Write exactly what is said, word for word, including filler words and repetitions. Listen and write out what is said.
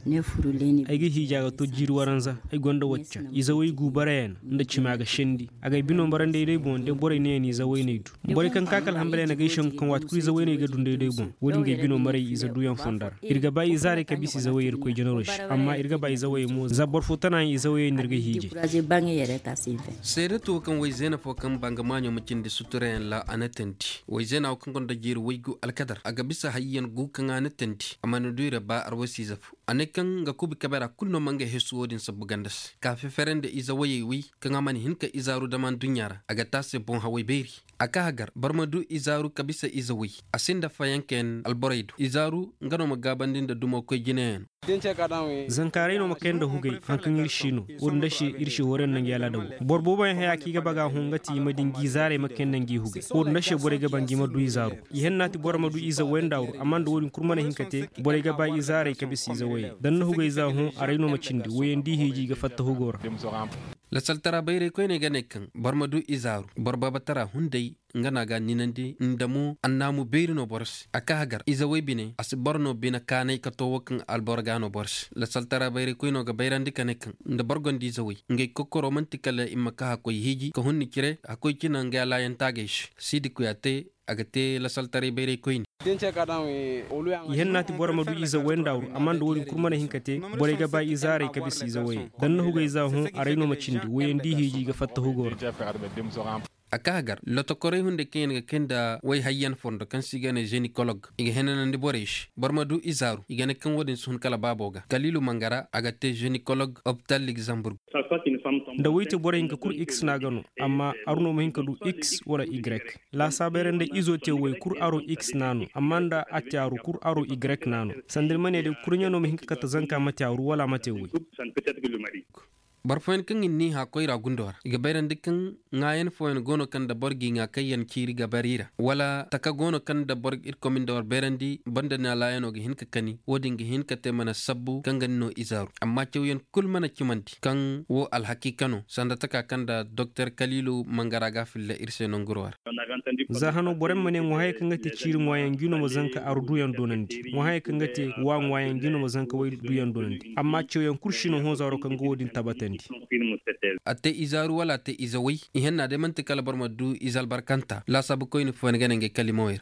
ai ga hija ga to jiru waranza ai gonda wacce izawai gubarayan nda cimaga shendi aga bino barande dai bon de bore ne ni zawai ne du bore kan kakal hambale na gaishan kan wat kuri zawai ne ga dunde dai bon wodin ga bino marai iza duyan fundar irga bai zare ka bisi zawai ir koy jonorosh amma irga bai zawai mo zabor futana izawai nirga hije sere to kan wai zena fo kan banga manyo mukin da suturen la anatenti wai zena kan gonda jiru wai gu alkadar aga bisa hayyan gu kan anatenti amma no dure ba arwasi zafu anekan ga kubi kabara kulno manga hesu wodin sabu gandas ka fe ferende iza waye wi kan amani hinka izaru da man dunyara aga tase bon hawai beri aka hagar barmadu izaru kabisa iza wi asinda fayanken alboraidu izaru ngano magabandin da dumo koy ginen zankare no makenda hugay hankan irshino wonda shi irshi woren nan yala dawo borbo ban haya ki gaba ga hungati madin gizare makennan gi hugay wonda shi bore ga bangi madu izaru ihennati bormadu iza wendawru amanda woni kurmana hinkate bore ga ba izare kabisa iza waye dan hugay za hu araino macindi woyendi hiji ga fatta hugora la saltara bayre koy ne gane kan barmadu izaru borba batara hundai ngana ga ninandi ndamu annamu beyrino bors aka hagar izaway bine as borno bina kanay kato wakan alborgano bors la saltara bayre koy no ga bayrandi kanekan nda borgondi izaway ngay kokko romantikale imma ka koy hiji ko honni kire akoy kina ngala yantagesh sidi kuyate agate la saltare bayre koy ihennati bormadu iza wendawru amanda woni kurmana hinkate bore ga ba izare kabisi izaway dan hugo iza hu araino macindi woyendi hiji ga fatta hugor aka hagar loto kore hunde ken ga kenda way hayyan fondo kan sigane gynécologue iga henanandi boresh barmadu izaru igane kan wodin sun kala baboga kalilu mangara agate gynécologue hôpital Luxembourg da wite bore hinka kur x nagano amma arno mo hinka du x wala y la sabere nde izote way kur aro x nano amanda atyaru kur aro y nano sandir mane de kurnyano mo hinka kata zanka matyaru wala matewi barfoen kan inni ha koyra gundor iga bayran dikkan ngayen foen gono kan da borgi nga kayan kiri ga barira wala taka gono kan da borg ir komindor berandi banda na layano ga hinka kani wodin ga hinka te mana sabbu kan ganno izaru amma cewyen kul mana kimanti kan wo al hakikano sanda taka kan da dr Kalilu Mangara ga fille irse non gurwar zahano borem mane mo hay kan ngati ciri moyen gino mo zanka ardu yan donandi mo hay kan ngati wa moyen gino mo zanka way du yan donandi amma cewyen kurshino ho zaro kan godin tabatan ate izaru wala ate izawai ihenna de mantikala barmadu izal barkanta la sabu koyni fo ngene nge kalimoyer